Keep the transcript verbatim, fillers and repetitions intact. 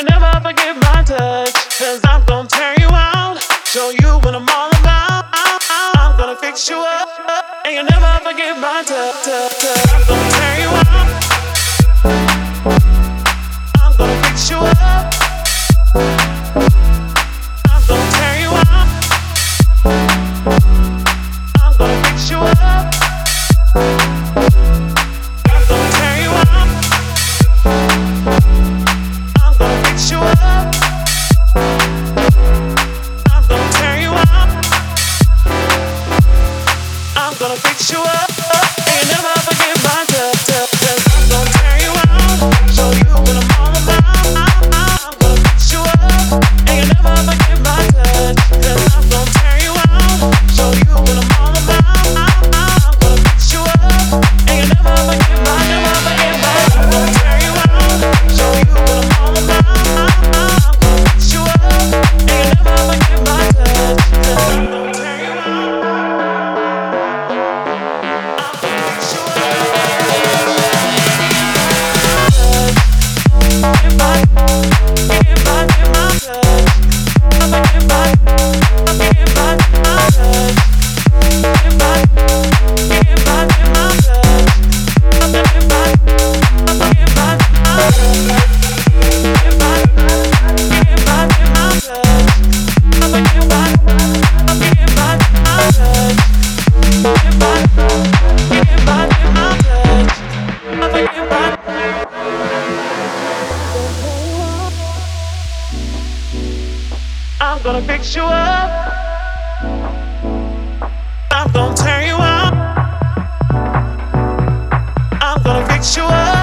you never forget my touch. Cause I'm gonna tear you out, show you what I'm all about. I'm gonna fix you up, and you never forget my touch. I'm gonna tear you out, I'm gonna fix you up. I'm gonna tear you out, I'm gonna fix you up. I'm gonna tear you out, I'm gonna fix you up. I'm gonna tear you out, I'm gonna fix you up. And you never forget my touch. Cause I'm gonna tear you out, show you what I'm all about. I'm gonna fix you up, and you never forget my touch. Cause I'm gonna tear you out, show you what I'm all about. I'm gonna fix you up, and you never forget my, never forget my. I'm gonna tear you out, show you what I'm all about. I'm gonna fix you up, and you never forget my touch. Cause I'm gonna tear you out, I'm gonna fix you up. Get my, get my, get my touch. Get my, get my, my touch. Get my, get my, get my touch. Get my, get my, my touch. Get my, get my, get my touch. Get my, get my, my touch. Get my, get my, get my touch. Get my. I'm gonna fix you up, I'm gonna tear you out, I'm gonna fix you up.